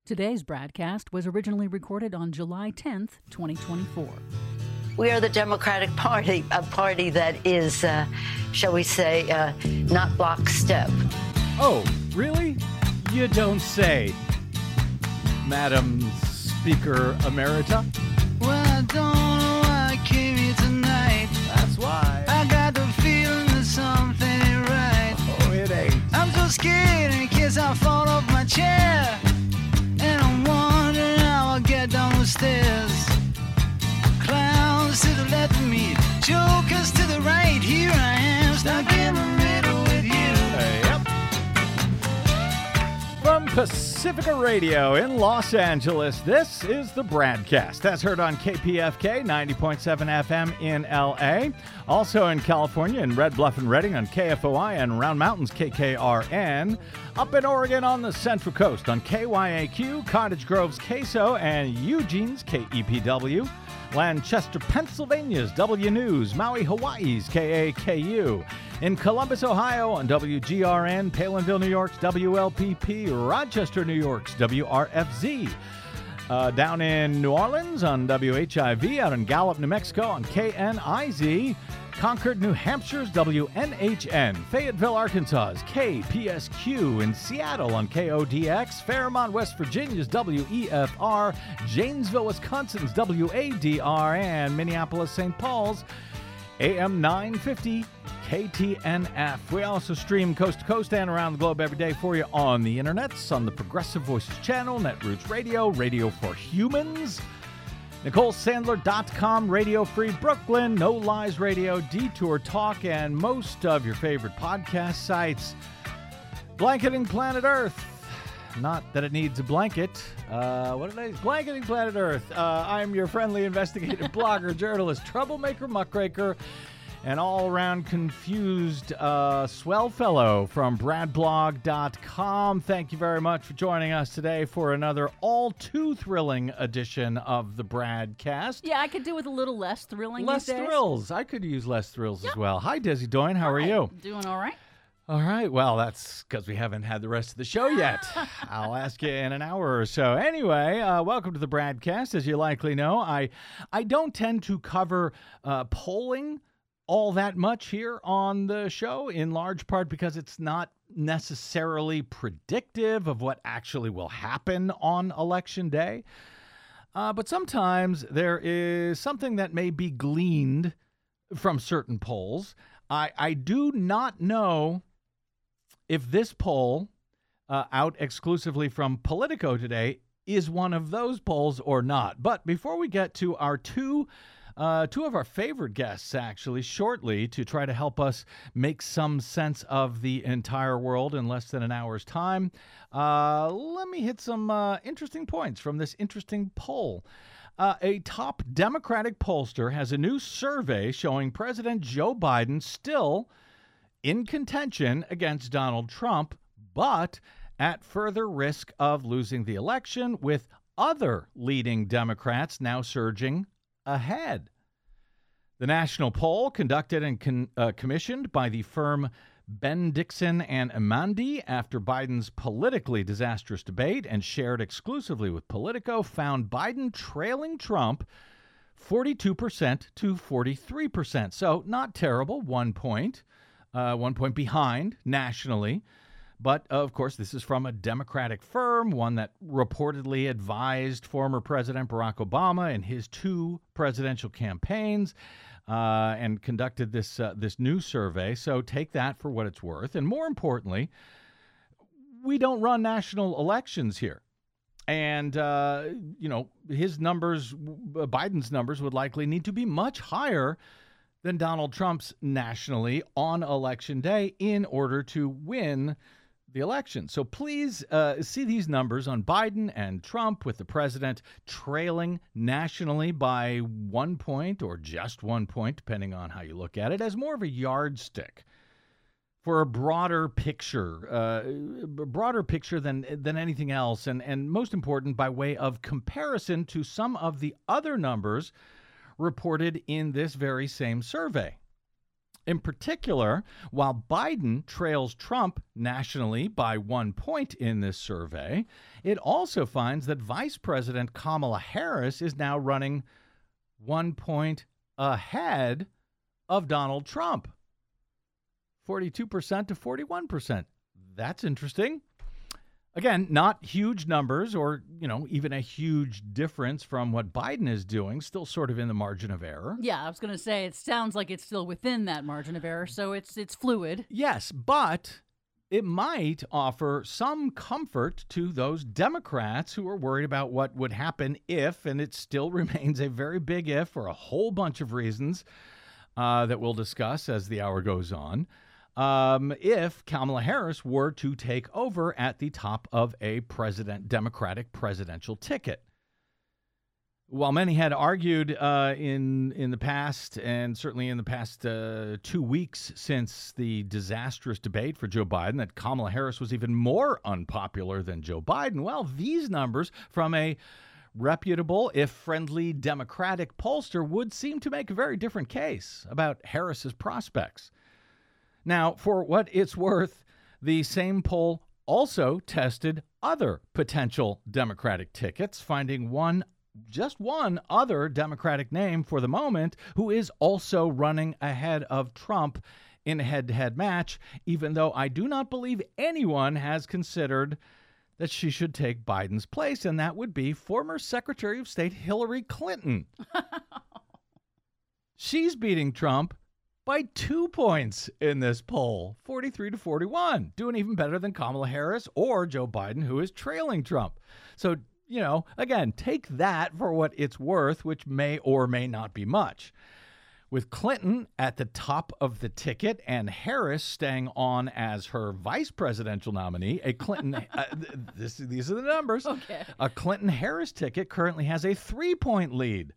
Today's broadcast was originally recorded on July 10th, 2024. We are the Democratic Party, a party that is, shall we say, not lockstep. Oh, really? You don't say, Madam Speaker Emerita? Well, I don't know why I came here tonight. That's why. I got the feeling that something ain't right. Oh, it ain't. I'm so scared in case I fall off my chair. And I'm wondering how I'll get down the stairs. Clowns to the left of me, jokers to the right. Here I am, stuck in the middle with you. Yep. From Pacifica Radio in Los Angeles, this is the Bradcast. That's heard on KPFK 90.7 FM in LA. Also in California in Red Bluff and Redding on KFOI and Round Mountains KKRN. Up in Oregon on the Central Coast on KYAQ, Cottage Grove's KSO, and Eugene's KEPW. Lancaster, Pennsylvania's W News, Maui, Hawaii's KAKU. In Columbus, Ohio on WGRN, Palinville, New York's WLPP, Rochester, New York's WRFZ. Down in New Orleans on WHIV, out in Gallup, New Mexico on KNIZ. Concord, New Hampshire's WNHN, Fayetteville, Arkansas's KPSQ, in Seattle on KODX, Fairmont, West Virginia's WEFR, Janesville, Wisconsin's WADR, and Minneapolis, St. Paul's AM 950 KTNF. We also stream coast to coast and around the globe every day for you on the internets, on the Progressive Voices channel, Netroots Radio, Radio for Humans, NicoleSandler.com, Radio Free Brooklyn, No Lies Radio, Detour Talk, and most of your favorite podcast sites. Blanketing Planet Earth. Not that it needs a blanket. Blanketing Planet Earth. I'm your friendly investigative blogger, journalist, troublemaker, muckraker, and all-around confused swell fellow from bradblog.com. Thank you very much for joining us today for another all-too-thrilling edition of the Bradcast. Yeah, I could do with a little less thrilling Less these days. thrills. I could use less thrills as well. Hi, Desi Doyne. How are you? Doing all right. All right. Well, that's because we haven't had the rest of the show yet. I'll ask you in an hour or so. Anyway, welcome to the Bradcast. As you likely know, I don't tend to cover polling all that much here on the show, in large part because it's not necessarily predictive of what actually will happen on Election Day. But sometimes there is something that may be gleaned from certain polls. I do not know if this poll, out exclusively from Politico today, is one of those polls or not. But before we get to our two of our favorite guests, actually, shortly, to try to help us make some sense of the entire world in less than an hour's time, let me hit some interesting points from this interesting poll. A top Democratic pollster has a new survey showing President Joe Biden still in contention against Donald Trump, but at further risk of losing the election, with other leading Democrats now surging ahead. The national poll, conducted and commissioned by the firm Ben Dixon and Amandi after Biden's politically disastrous debate and shared exclusively with Politico, found Biden trailing Trump 42% to 43%. So not terrible, 1 point behind nationally. But, of course, this is from a Democratic firm, one that reportedly advised former President Barack Obama in his two presidential campaigns and conducted this new survey. So take that for what it's worth. And more importantly, we don't run national elections here. And, his numbers, Biden's numbers, would likely need to be much higher than Donald Trump's nationally on Election Day in order to win the election. So please see these numbers on Biden and Trump, with the president trailing nationally by 1 point or just 1 point, depending on how you look at it, as more of a yardstick for a broader picture than anything else, and most important, by way of comparison to some of the other numbers reported in this very same survey. In particular, while Biden trails Trump nationally by 1 point in this survey, it also finds that Vice President Kamala Harris is now running 1 point ahead of Donald Trump. 42% to 41%. That's interesting. Again, not huge numbers or, even a huge difference from what Biden is doing, still sort of in the margin of error. Yeah, I was going to say, it sounds like it's still within that margin of error, so it's fluid. Yes, but it might offer some comfort to those Democrats who are worried about what would happen if, and it still remains a very big if for a whole bunch of reasons that we'll discuss as the hour goes on. If Kamala Harris were to take over at the top of a Democratic presidential ticket. While many had argued in the past, and certainly in the past 2 weeks since the disastrous debate for Joe Biden, that Kamala Harris was even more unpopular than Joe Biden, well, these numbers from a reputable, if friendly, Democratic pollster would seem to make a very different case about Harris's prospects. Now, for what it's worth, the same poll also tested other potential Democratic tickets, finding just one other Democratic name for the moment who is also running ahead of Trump in a head-to-head match, even though I do not believe anyone has considered that she should take Biden's place, and that would be former Secretary of State Hillary Clinton. She's beating Trump by 2 points in this poll, 43 to 41, doing even better than Kamala Harris or Joe Biden, who is trailing Trump. So, again, take that for what it's worth, which may or may not be much. With Clinton at the top of the ticket and Harris staying on as her vice presidential nominee, a Clinton, these are the numbers. Okay. A Clinton-Harris ticket currently has a 3-point lead,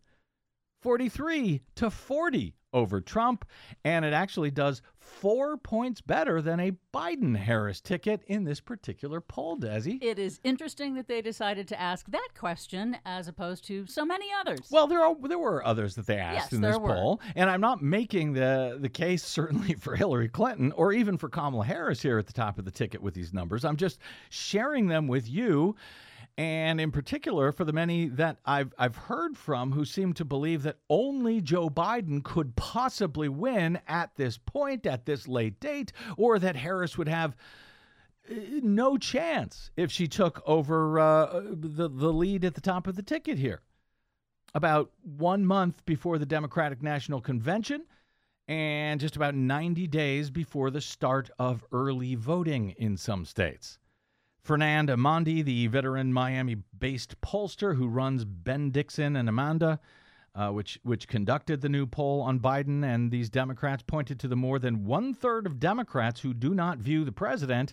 43 to 40 over Trump, and it actually does 4 points better than a Biden-Harris ticket in this particular poll, Desi. It is interesting that they decided to ask that question as opposed to so many others. Well, there were others that they asked in this poll, and I'm not making the case certainly for Hillary Clinton or even for Kamala Harris here at the top of the ticket with these numbers. I'm just sharing them with you. And in particular, for the many that I've heard from who seem to believe that only Joe Biden could possibly win at this point, at this late date, or that Harris would have no chance if she took over the lead at the top of the ticket here. About 1 month before the Democratic National Convention and just about 90 days before the start of early voting in some states. Fernand Amandi, the veteran Miami-based pollster who runs Ben Dixon and Amanda, which conducted the new poll on Biden and these Democrats, pointed to the more than 1/3 of Democrats who do not view the president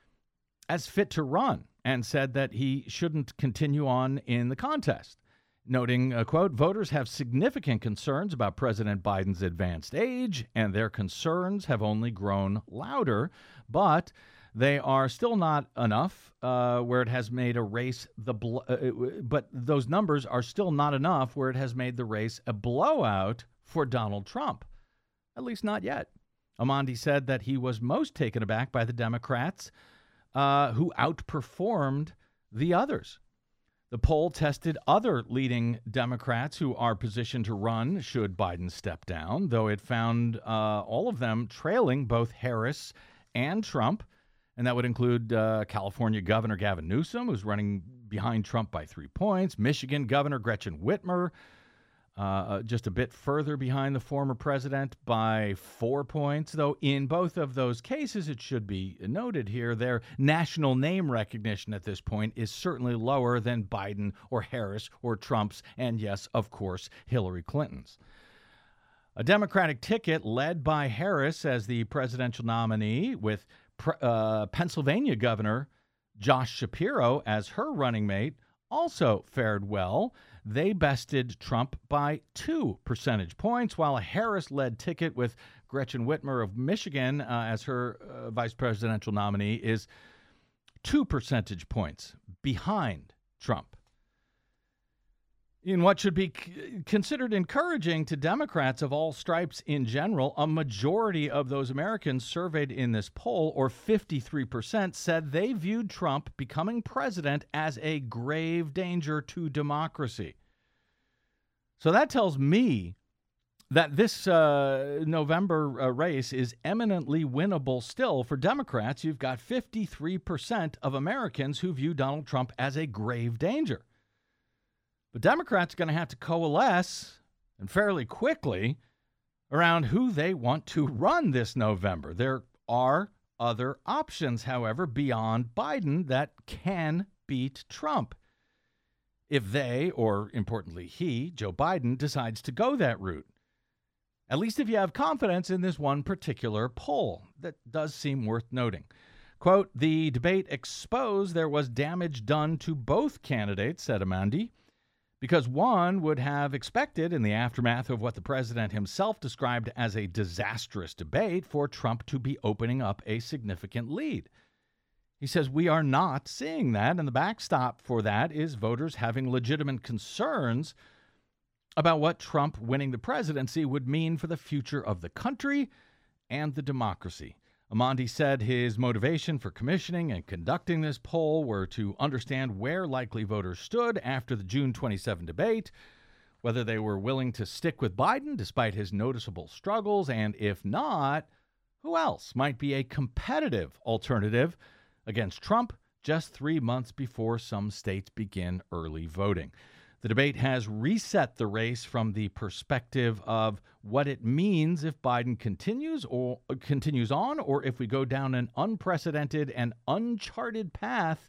as fit to run and said that he shouldn't continue on in the contest, noting, quote, voters have significant concerns about President Biden's advanced age, and their concerns have only grown louder, but they are still not enough where it has made a race but those numbers are still not enough where it has made the race a blowout for Donald Trump. At least not yet. Amandi said that he was most taken aback by the Democrats who outperformed the others. The poll tested other leading Democrats who are positioned to run should Biden step down, though it found all of them trailing both Harris and Trump. And that would include California Governor Gavin Newsom, who's running behind Trump by 3 points. Michigan Governor Gretchen Whitmer, just a bit further behind the former president by 4 points. Though in both of those cases, it should be noted here, their national name recognition at this point is certainly lower than Biden or Harris or Trump's, and yes, of course, Hillary Clinton's. A Democratic ticket led by Harris as the presidential nominee with Pennsylvania Governor Josh Shapiro as her running mate also fared well. They bested Trump by 2 percentage points, while a Harris-led ticket with Gretchen Whitmer of Michigan as her vice presidential nominee is 2 percentage points behind Trump. In what should be considered encouraging to Democrats of all stripes in general, a majority of those Americans surveyed in this poll, or 53%, said they viewed Trump becoming president as a grave danger to democracy. So that tells me that this November race is eminently winnable still for Democrats. You've got 53% of Americans who view Donald Trump as a grave danger. But Democrats are going to have to coalesce, and fairly quickly, around who they want to run this November. There are other options, however, beyond Biden that can beat Trump. If they, or importantly he, Joe Biden, decides to go that route. At least if you have confidence in this one particular poll. That does seem worth noting. Quote, the debate exposed there was damage done to both candidates, said Amandi, because one would have expected, in the aftermath of what the president himself described as a disastrous debate, for Trump to be opening up a significant lead. He says we are not seeing that, and the backstop for that is voters having legitimate concerns about what Trump winning the presidency would mean for the future of the country and the democracy. Amandi said his motivation for commissioning and conducting this poll were to understand where likely voters stood after the June 27 debate, whether they were willing to stick with Biden despite his noticeable struggles, and if not, who else might be a competitive alternative against Trump just 3 months before some states begin early voting. The debate has reset the race from the perspective of what it means if Biden continues on, or if we go down an unprecedented and uncharted path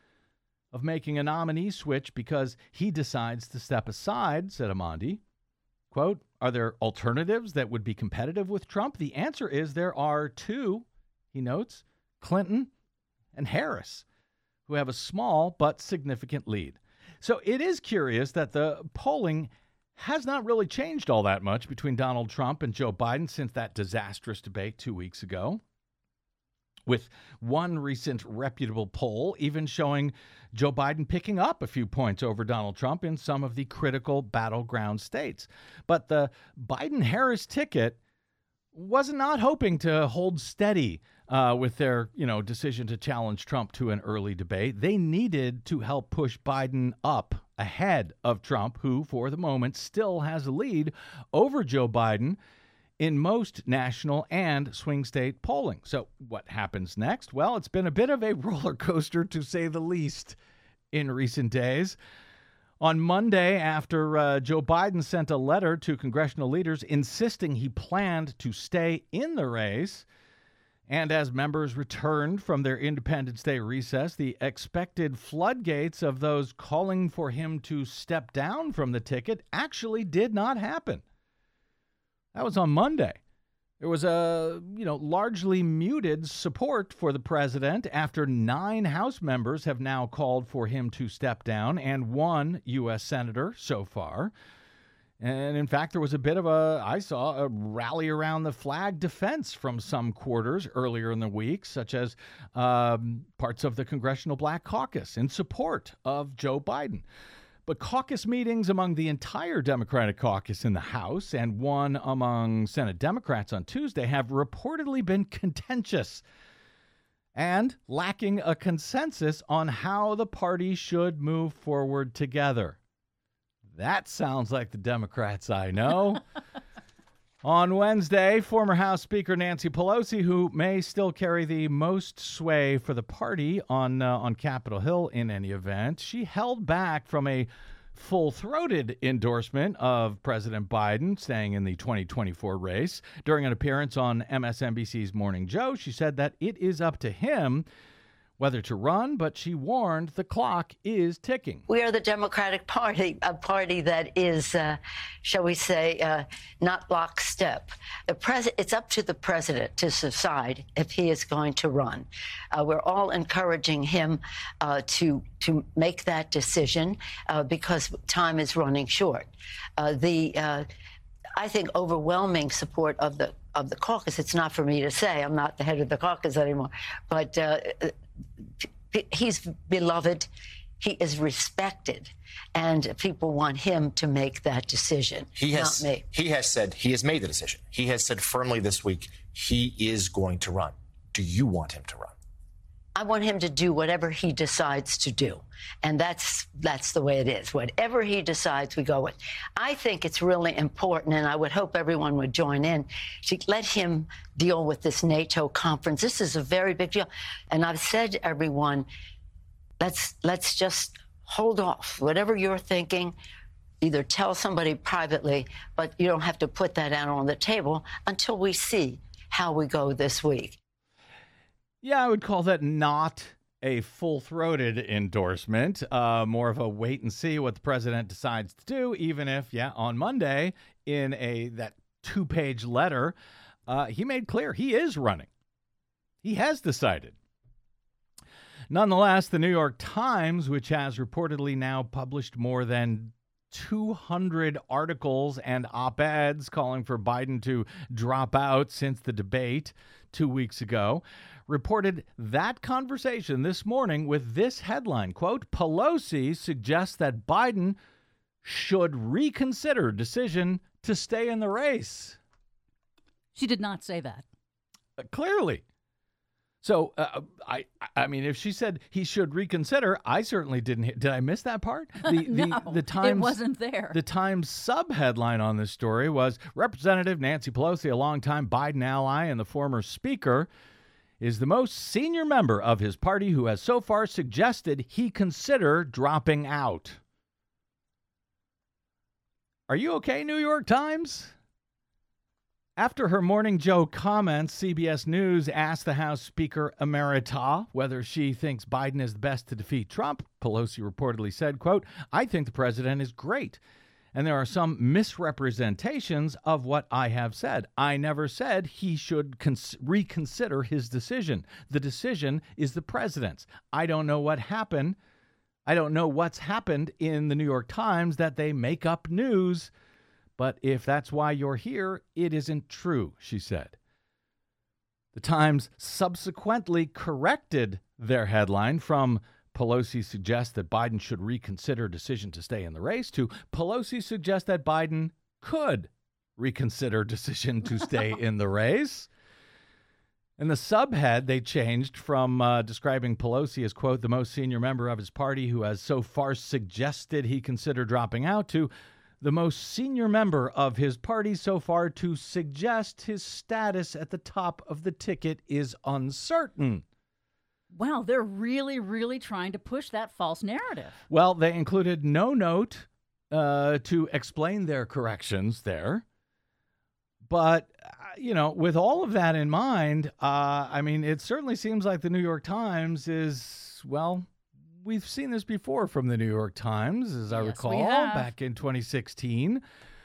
of making a nominee switch because he decides to step aside, said Amandi. Quote, are there alternatives that would be competitive with Trump? The answer is there are two, he notes, Clinton and Harris, who have a small but significant lead. So it is curious that the polling has not really changed all that much between Donald Trump and Joe Biden since that disastrous debate 2 weeks ago, with one recent reputable poll even showing Joe Biden picking up a few points over Donald Trump in some of the critical battleground states. But the Biden-Harris ticket was not hoping to hold steady with their, decision to challenge Trump to an early debate. They needed to help push Biden up ahead of Trump, who, for the moment, still has a lead over Joe Biden in most national and swing state polling. So what happens next? Well, it's been a bit of a roller coaster, to say the least, in recent days. On Monday, after Joe Biden sent a letter to congressional leaders insisting he planned to stay in the race, and as members returned from their Independence Day recess, the expected floodgates of those calling for him to step down from the ticket actually did not happen. That was on Monday. There was a, largely muted support for the president after 9 House members have now called for him to step down, and 1 U.S. senator so far. And in fact, there was a bit of a rally around the flag defense from some quarters earlier in the week, such as parts of the Congressional Black Caucus in support of Joe Biden. But caucus meetings among the entire Democratic caucus in the House and one among Senate Democrats on Tuesday have reportedly been contentious and lacking a consensus on how the party should move forward together. That sounds like the Democrats I know. On Wednesday, former House Speaker Nancy Pelosi, who may still carry the most sway for the party on Capitol Hill in any event, she held back from a full-throated endorsement of President Biden staying in the 2024 race. During an appearance on MSNBC's Morning Joe, she said that it is up to him whether to run, but she warned the clock is ticking. We are the Democratic Party, a party that is, shall we say, not lockstep. It's up to the president to decide if he is going to run. We're all encouraging him to make that decision because time is running short. I think overwhelming support of the caucus. It's not for me to say. I'm not the head of the caucus anymore, but he's beloved. He is respected, and people want him to make that decision, not me. He has said he has made the decision. He has said firmly this week he is going to run. Do you want him to run? I want him to do whatever he decides to do. And that's the way it is. Whatever he decides, we go with. I think it's really important, and I would hope everyone would join in, to let him deal with this NATO conference. This is a very big deal. And I've said to everyone, let's just hold off. Whatever you're thinking, either tell somebody privately, but you don't have to put that out on the table until we see how we go this week. Yeah, I would call that not a full-throated endorsement, more of a wait and see what the president decides to do, even if, on Monday, in that 2-page letter, he made clear he is running. He has decided. Nonetheless, the New York Times, which has reportedly now published more than 200 articles and op-eds calling for Biden to drop out since the debate 2 weeks ago, reported that conversation this morning with this headline, quote, Pelosi suggests that Biden should reconsider decision to stay in the race. She did not say that. Clearly. So, I mean, if she said he should reconsider, I certainly didn't. Did I miss that part? No, the Times, it wasn't there. The Times sub-headline on this story was, Representative Nancy Pelosi, a longtime Biden ally and the former speaker, is the most senior member of his party who has so far suggested he consider dropping out. Are you okay, New York Times? After her Morning Joe comments, CBS News asked the House Speaker Emerita whether she thinks Biden is the best to defeat Trump. Pelosi reportedly said, quote, I think the president is great, and there are some misrepresentations of what I have said. I never said he should reconsider his decision. The decision is the president's. I don't know what happened. I don't know what's happened in the New York Times that they make up news. But if that's why you're here, it isn't true, she said. The Times subsequently corrected their headline from Pelosi suggests that Biden should reconsider decision to stay in the race to Pelosi suggests that Biden could reconsider decision to stay in the race. And the subhead they changed from describing Pelosi as, quote, the most senior member of his party who has so far suggested he consider dropping out to the most senior member of his party so far to suggest his status at the top of the ticket is uncertain. Wow, they're really, really trying to push that false narrative. Well, they included no note to explain their corrections there. But, with all of that in mind, I mean, it certainly seems like the New York Times is, well, we've seen this before from the New York Times, as I recall, back in 2016.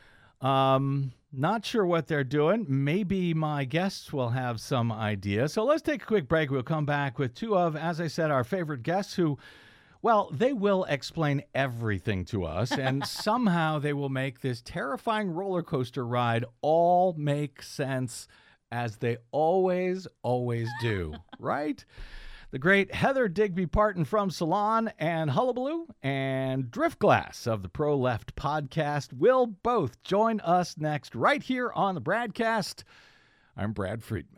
Not sure what they're doing. Maybe my guests will have some idea. So let's take a quick break. We'll come back with two of, as I said, our favorite guests who, well, they will explain everything to us, and somehow they will make this terrifying roller coaster ride all make sense, as they always do, right? The great Heather Digby Parton from Salon and Hullabaloo and Driftglass of the Pro Left podcast will both join us next right here on the Bradcast. I'm Brad Friedman.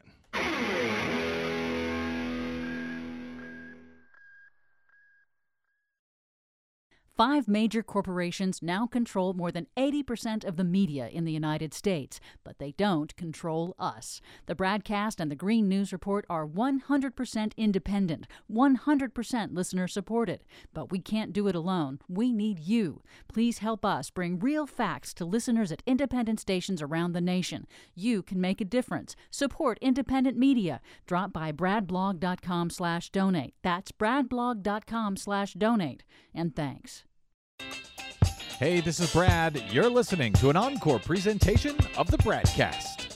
5 major corporations now control more than 80% of the media in the United States, but they don't control us. The Bradcast and the Green News Report are 100% independent, 100% listener-supported. But we can't do it alone. We need you. Please help us bring real facts to listeners at independent stations around the nation. You can make a difference. Support independent media. Drop by bradblog.com/donate. That's bradblog.com/donate. And thanks. Hey, this is Brad. You're listening to an encore presentation of the Bradcast.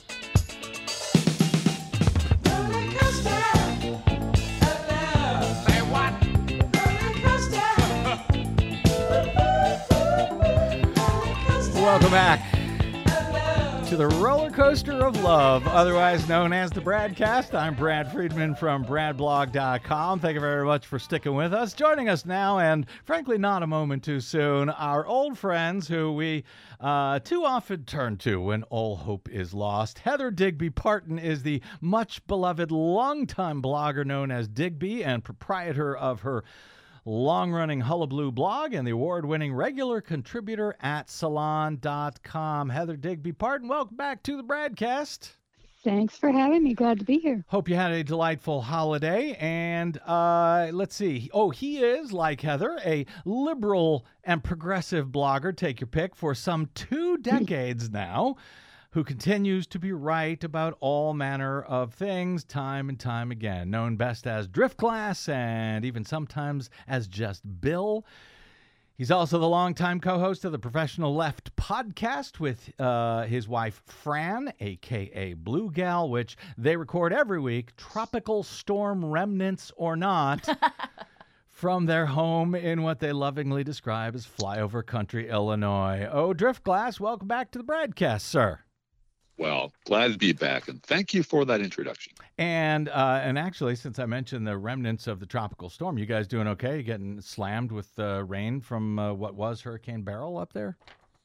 Welcome back to the roller coaster of love, otherwise known as the Bradcast. I'm Brad Friedman from BradBlog.com. Thank you very much for sticking with us. Joining us now, and frankly not a moment too soon, our old friends who we too often turn to when all hope is lost. Heather Digby Parton is the much-beloved longtime blogger known as Digby and proprietor of her long-running Hullabaloo blog and the award-winning regular contributor at Salon.com. Heather Digby Parton, welcome back to the Bradcast. Thanks for having me. Glad to be here. Hope you had a delightful holiday. And let's see. Oh, he is, like Heather, a liberal and progressive blogger, take your pick, for some 2 decades now, who continues to be right about all manner of things time and time again, known best as Driftglass and even sometimes as just Bill. He's also the longtime co-host of the Professional Left podcast with his wife, Fran, a.k.a. Blue Gal, which they record every week, tropical storm remnants or not, from their home in what they lovingly describe as flyover country, Illinois. Oh, Driftglass, welcome back to the Bradcast, sir. Well, glad to be back, and thank you for that introduction. And actually, since I mentioned the remnants of the tropical storm, you guys doing okay? You getting slammed with rain from what was Hurricane Beryl up there?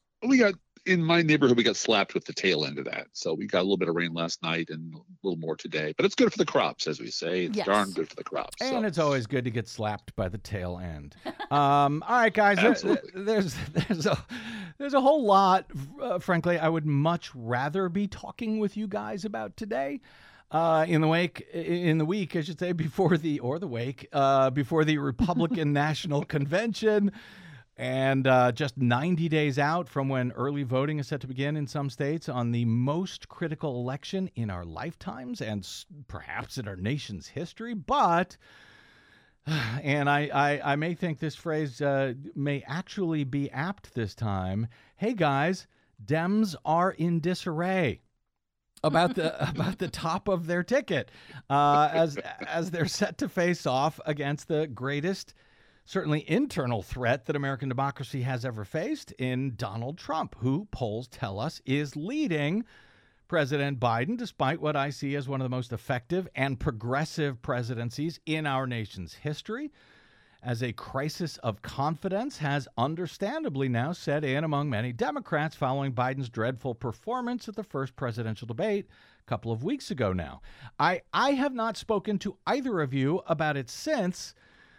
In my neighborhood, we got slapped with the tail end of that. So we got a little bit of rain last night and a little more today. But it's good for the crops, as we say. It's darn good for the crops. And it's always good to get slapped by the tail end. All right, guys. There's a whole lot, frankly, I would much rather be talking with you guys about today. In the week, I should say, before the Republican National Convention. And just 90 days out from when early voting is set to begin in some states on the most critical election in our lifetimes and perhaps in our nation's history. But, and I may think this phrase may actually be apt this time. Hey, guys, Dems are in disarray about the top of their ticket as they're set to face off against the greatest, certainly internal threat that American democracy has ever faced in Donald Trump, who polls tell us is leading President Biden, despite what I see as one of the most effective and progressive presidencies in our nation's history, as a crisis of confidence has understandably now set in among many Democrats following Biden's dreadful performance at the first presidential debate a couple of weeks ago now. I have not spoken to either of you about it since.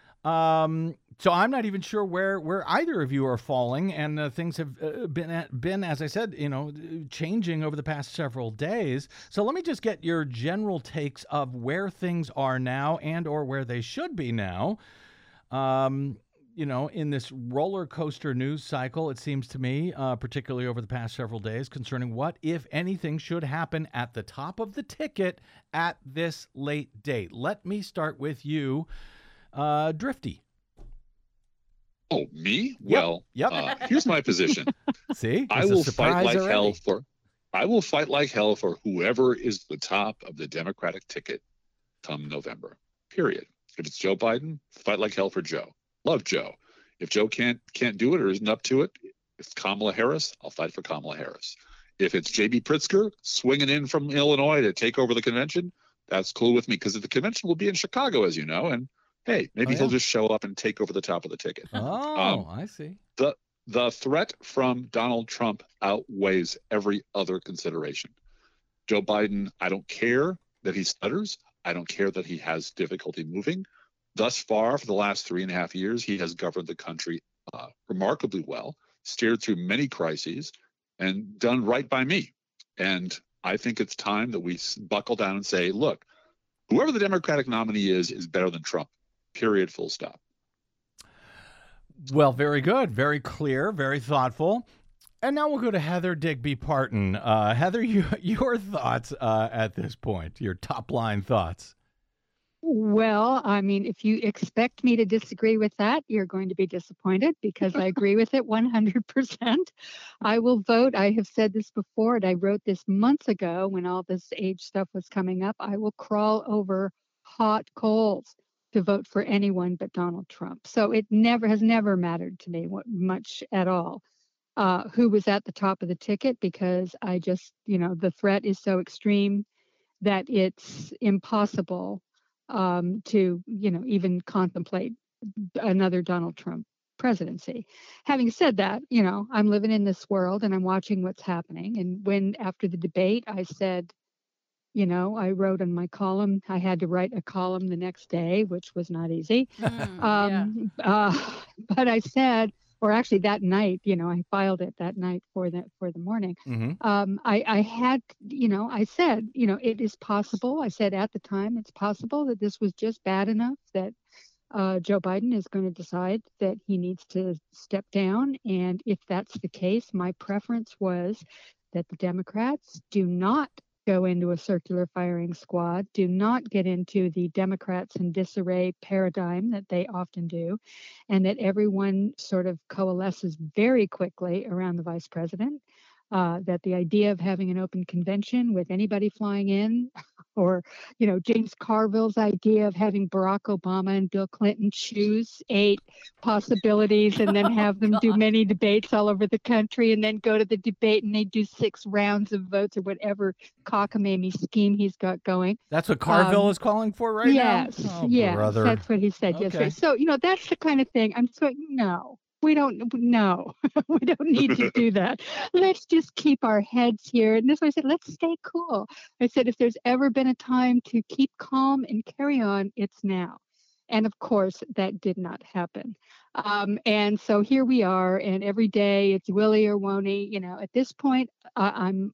So I'm not even sure where either of you are falling, and things have been, as I said, changing over the past several days. So let me just get your general takes of where things are now and or where they should be now. In this roller coaster news cycle, it seems to me, particularly over the past several days, concerning what, if anything, should happen at the top of the ticket at this late date. Let me start with you. Drifty. Oh, me? Yep. Well, Yep. Here's my position. See, I will fight like hell for whoever is the top of the Democratic ticket come November. Period. If it's Joe Biden, fight like hell for Joe. Love Joe. If Joe can't do it or isn't up to it, if it's Kamala Harris, I'll fight for Kamala Harris. If it's J.B. Pritzker swinging in from Illinois to take over the convention, that's cool with me, because the convention will be in Chicago, as you know, and hey, maybe he'll just show up and take over the top of the ticket. Oh, I see. The threat from Donald Trump outweighs every other consideration. Joe Biden, I don't care that he stutters. I don't care that he has difficulty moving. Thus far, for the last 3.5 years, he has governed the country remarkably well, steered through many crises, and done right by me. And I think it's time that we buckle down and say, look, whoever the Democratic nominee is better than Trump. Period, full stop. Well, very good. Very clear, very thoughtful. And now we'll go to Heather Digby Parton. Heather, your thoughts at this point, your top line thoughts. Well, I mean, if you expect me to disagree with that, you're going to be disappointed, because I agree with it 100%. I will vote. I have said this before, and I wrote this months ago when all this age stuff was coming up. I will crawl over hot coals to vote for anyone but Donald Trump. So it has never mattered to me much at all. who was at the top of the ticket, because I just, the threat is so extreme that it's impossible to, even contemplate another Donald Trump presidency. Having said that, I'm living in this world and I'm watching what's happening. And when, after the debate, I said, I wrote in my column, I had to write a column the next day, which was not easy. But I said, or actually that night, I filed it that night for the morning. I said, it is possible. I said at the time, it's possible that this was just bad enough that Joe Biden is going to decide that he needs to step down. And if that's the case, my preference was that the Democrats do not go into a circular firing squad, do not get into the Democrats in disarray paradigm that they often do, and that everyone sort of coalesces very quickly around the vice president. That the idea of having an open convention with anybody flying in, or, James Carville's idea of having Barack Obama and Bill Clinton choose 8 possibilities and then have them do many debates all over the country and then go to the debate and they do 6 rounds of votes or whatever cockamamie scheme he's got going. That's what Carville is calling for right now? Yes, brother. That's what he said yesterday. So, that's the kind of thing. I'm just going, no. We don't we don't need to do that. Let's just keep our heads here. And this way I said, let's stay cool. I said, if there's ever been a time to keep calm and carry on, it's now. And of course, that did not happen. And so here we are, and every day it's Willie or won't-he. At this point, I'm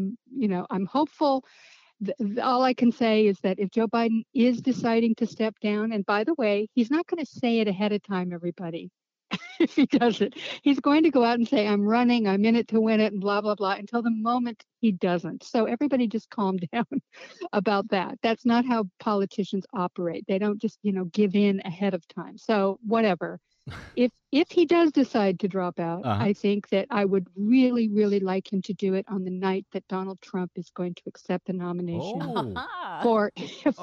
hopeful. All I can say is that if Joe Biden is deciding to step down, and by the way, he's not going to say it ahead of time, everybody. If he does it, he's going to go out and say, I'm running, I'm in it to win it, and blah, blah, blah, until the moment he doesn't. So everybody just calm down about that. That's not how politicians operate. They don't just, give in ahead of time. So whatever. If he does decide to drop out, I think that I would really, really like him to do it on the night that Donald Trump is going to accept the nomination for his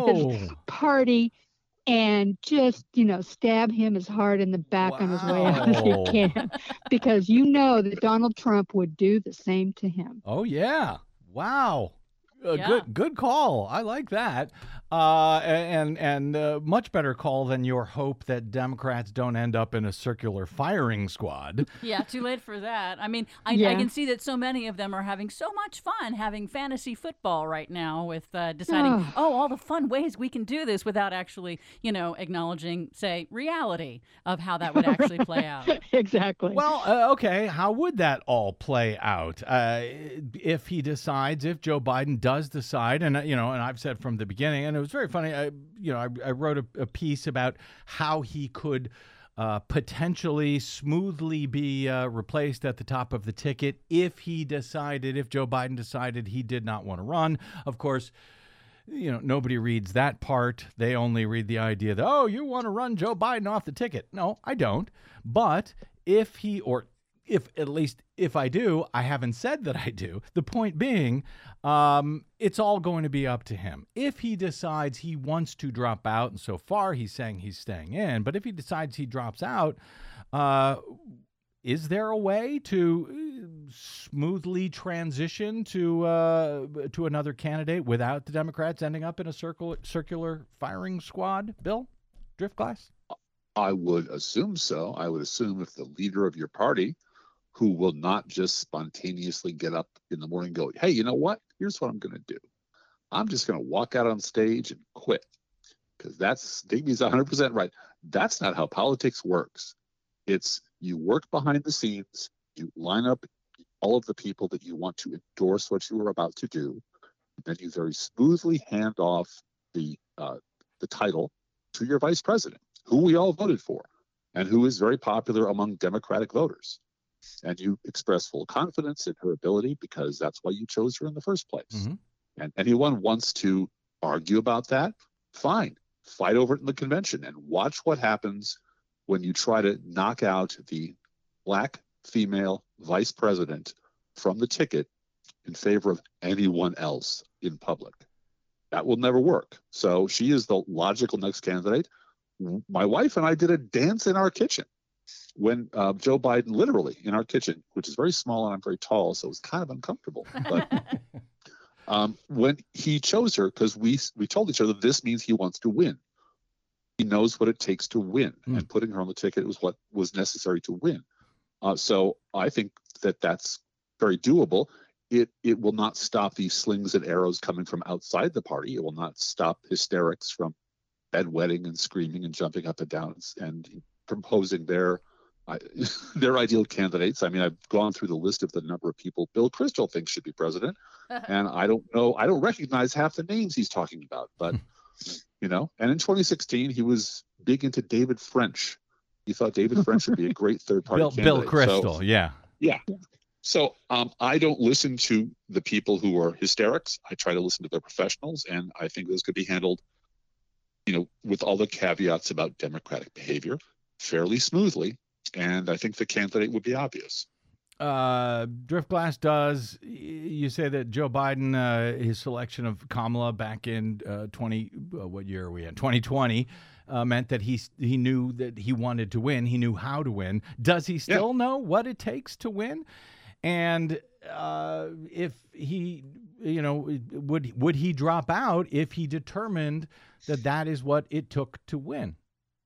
party. And just, stab him as hard in the back on his way out as he can. Because that Donald Trump would do the same to him. Oh, yeah. Wow. Good call. I like that. And much better call than your hope that Democrats don't end up in a circular firing squad. Yeah, too late for that. I mean, I can see that so many of them are having so much fun having fantasy football right now with deciding, all the fun ways we can do this without actually, acknowledging, say, reality of how that would actually play out. Exactly. Well, okay. How would that all play out if Joe Biden does decide, and I've said from the beginning, and it was very funny. I wrote a piece about how he could potentially smoothly be replaced at the top of the ticket if Joe Biden decided he did not want to run. Of course, nobody reads that part. They only read the idea that, you want to run Joe Biden off the ticket. No, I don't. But if I do, I haven't said that I do. The point being, it's all going to be up to him. If he decides he wants to drop out, and so far he's saying he's staying in, but if he decides he drops out, is there a way to smoothly transition to another candidate without the Democrats ending up in a circular firing squad? Bill Driftglass? I would assume so. I would assume if the leader of your party, who will not just spontaneously get up in the morning and go, hey, you know what? Here's what I'm going to do. I'm just going to walk out on stage and quit. Because Digby's 100% right. That's not how politics works. It's you work behind the scenes, you line up all of the people that you want to endorse what you are about to do, and then you very smoothly hand off the title to your vice president, who we all voted for, and who is very popular among Democratic voters. And you express full confidence in her ability because that's why you chose her in the first place. Mm-hmm. And anyone wants to argue about that, fine. Fight over it in the convention and watch what happens when you try to knock out the black female vice president from the ticket in favor of anyone else in public. That will never work. So she is the logical next candidate. My wife and I did a dance in our kitchen when Joe Biden, literally in our kitchen, which is very small and I'm very tall, so it was kind of uncomfortable. But when he chose her, because we told each other this means he wants to win. He knows what it takes to win, and putting her on the ticket was what was necessary to win. So I think that that's very doable. It will not stop these slings and arrows coming from outside the party. It will not stop hysterics from bedwetting and screaming and jumping up and down and proposing their ideal candidates. I mean, I've gone through the list of the number of people Bill Kristol thinks should be president, and I don't recognize half the names he's talking about. But and in 2016 he was big into David French. He thought David French would be a great third-party candidate. Bill Kristol, yeah. So I don't listen to the people who are hysterics. I try to listen to the professionals, and I think this could be handled, with all the caveats about democratic behavior, fairly smoothly. And I think the candidate would be obvious. Driftglass does. You say that Joe Biden, his selection of Kamala back in 2020, meant that he knew that he wanted to win. He knew how to win. Does he still know what it takes to win? And if he, would he drop out if he determined that is what it took to win?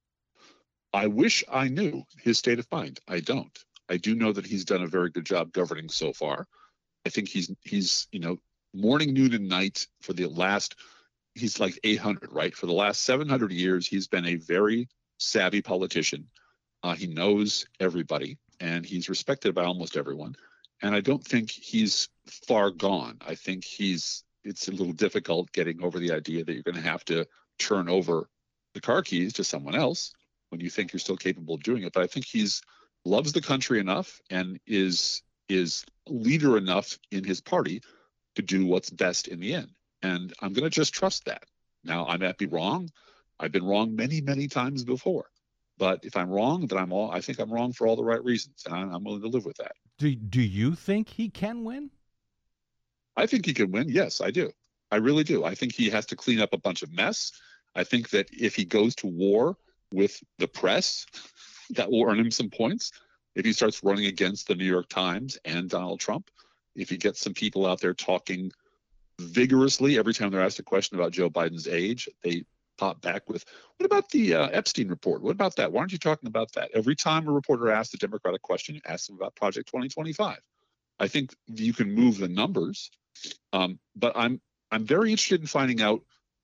I wish I knew his state of mind. I don't. I do know that he's done a very good job governing so far. I think he's morning, noon, and night for the last. He's like 800, right? For the last 700 years, he's been a very savvy politician. He knows everybody, and he's respected by almost everyone. And I don't think he's far gone. I think it's a little difficult getting over the idea that you're going to have to turn over the car keys to someone else when you think you're still capable of doing it. But I think he's loves the country enough and is leader enough in his party to do what's best in the end. And I'm going to just trust that. Now, I might be wrong. I've been wrong many, many times before. But if I'm wrong, then I think I'm wrong for all the right reasons, and I'm willing to live with that. Do you think he can win? I think he can win. Yes, I do. I really do. I think he has to clean up a bunch of mess. I think that if he goes to war with the press, that will earn him some points. If he starts running against the New York Times and Donald Trump, if he gets some people out there talking vigorously every time they're asked a question about Joe Biden's age, they pop back with, what about the Epstein report? What about that? Why aren't you talking about that? Every time a reporter asks a Democratic question, ask them about Project 2025. I think you can move the numbers, but I'm very interested in finding out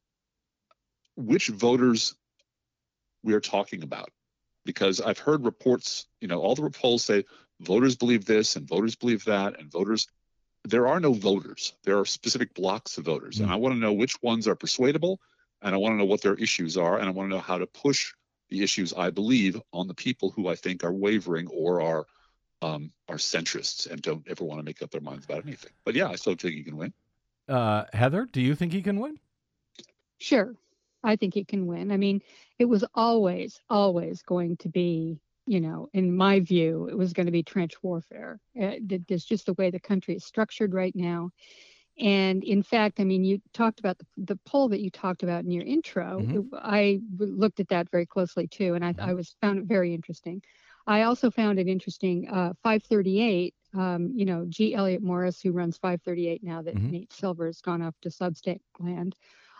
which voters we are talking about, because I've heard reports, all the polls say voters believe this and voters believe that, and there are no voters. There are specific blocks of voters, and I want to know which ones are persuadable, and I want to know what their issues are, and I want to know how to push the issues I believe on the people who I think are wavering or are centrists and don't ever want to make up their minds about anything. But yeah, I still think he can win. Heather, do you think he can win? Sure. I think he can win. I mean, it was always going to be, in my view, it was going to be trench warfare. There's just the way the country is structured right now. And in fact, I mean, you talked about the poll that you talked about in your intro. Mm-hmm. I looked at that very closely too, and I found it very interesting. I also found it interesting, 538, G. Elliott Morris, who runs 538 now that Nate Silver has gone off to Substack land.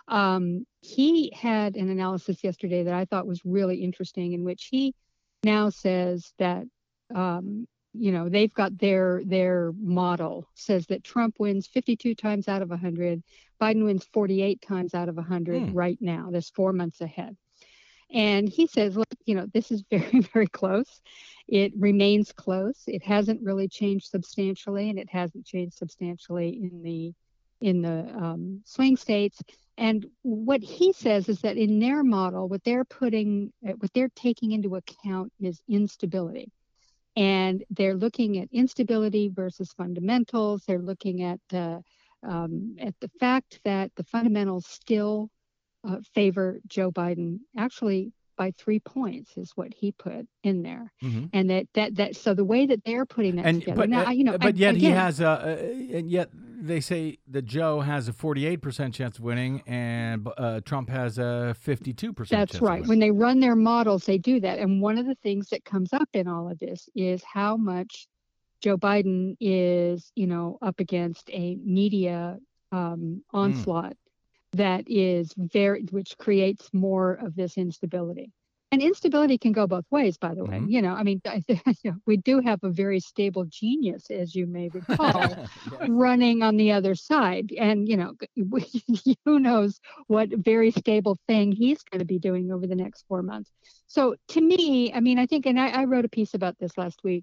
He had an analysis yesterday that I thought was really interesting, in which he now says that, they've got their model says that Trump wins 52 times out of 100, Biden wins 48 times out of 100 right now. That's 4 months ahead. And he says, look, this is very, very close. It remains close. It hasn't really changed substantially, and it hasn't changed substantially in the swing states. And what he says is that in their model, what they're taking into account is instability. And they're looking at instability versus fundamentals. They're looking at the fact that the fundamentals still favor Joe Biden, actually by 3 points is what he put in there. Mm-hmm. And that so the way that they're putting that together. But yet he has and yet they say that Joe has a 48% chance of winning and Trump has a 52% chance That's right. of winning. When they run their models, they do that. And one of the things that comes up in all of this is how much Joe Biden is, up against a media onslaught that is which creates more of this instability. And instability can go both ways, by the way. We do have a very stable genius, as you may recall, running on the other side. And, who knows what very stable thing he's going to be doing over the next 4 months. So to me, I think, and I wrote a piece about this last week.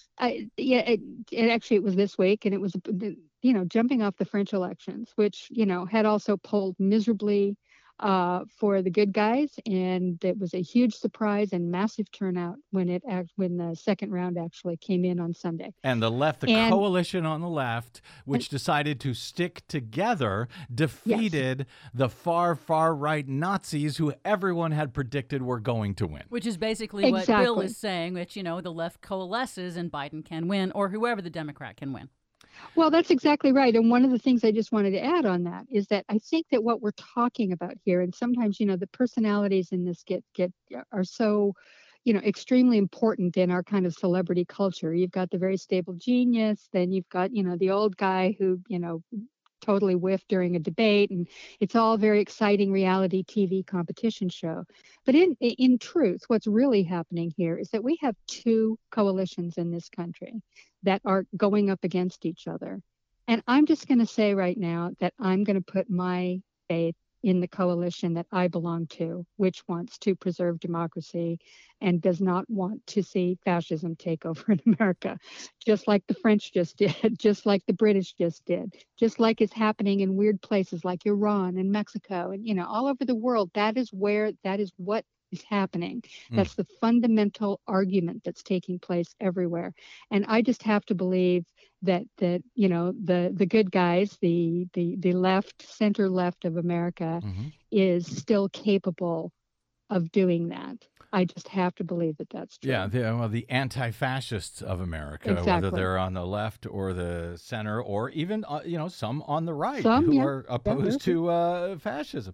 It was this week, and it was, jumping off the French elections, which, had also polled miserably for the good guys, and it was a huge surprise and massive turnout when the second round actually came in on Sunday. And the coalition on the left, which decided to stick together, defeated the far right Nazis who everyone had predicted were going to win. Which is basically what Bill is saying, which, the left coalesces and Biden can win, or whoever the Democrat can win. Well, that's exactly right. And one of the things I just wanted to add on that is that I think that what we're talking about here, and sometimes, the personalities in this are so, extremely important in our kind of celebrity culture. You've got the very stable genius, then you've got, the old guy who, totally whiffed during a debate, and it's all very exciting reality TV competition show. But in truth, what's really happening here is that we have two coalitions in this country that are going up against each other. And I'm just going to say right now that I'm going to put my faith in the coalition that I belong to, which wants to preserve democracy and does not want to see fascism take over in America, just like the French just did, just like the British just did, just like it's happening in weird places like Iran and Mexico and, all over the world. That is what is happening. That's the fundamental argument that's taking place everywhere. And I just have to believe that the good guys, the left, center left of America is still capable of doing that. I just have to believe that that's true. Yeah, the anti-fascists of America, whether they're on the left or the center, or even some on the right who are opposed to fascism.